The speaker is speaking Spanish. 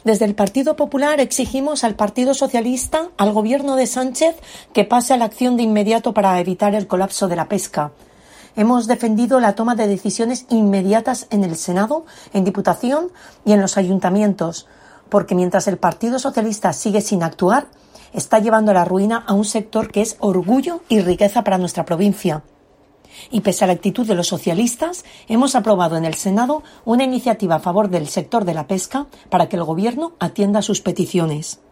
Desde el Partido Popular exigimos al Partido Socialista, al Gobierno de Sánchez, que pase a la acción de inmediato para evitar el colapso de la pesca. Hemos defendido la toma de decisiones inmediatas en el Senado, en Diputación y en los ayuntamientos, porque mientras el Partido Socialista sigue sin actuar, está llevando a la ruina a un sector que es orgullo y riqueza para nuestra provincia. Y pese a la actitud de los socialistas, hemos aprobado en el Senado una iniciativa a favor del sector de la pesca para que el Gobierno atienda sus peticiones.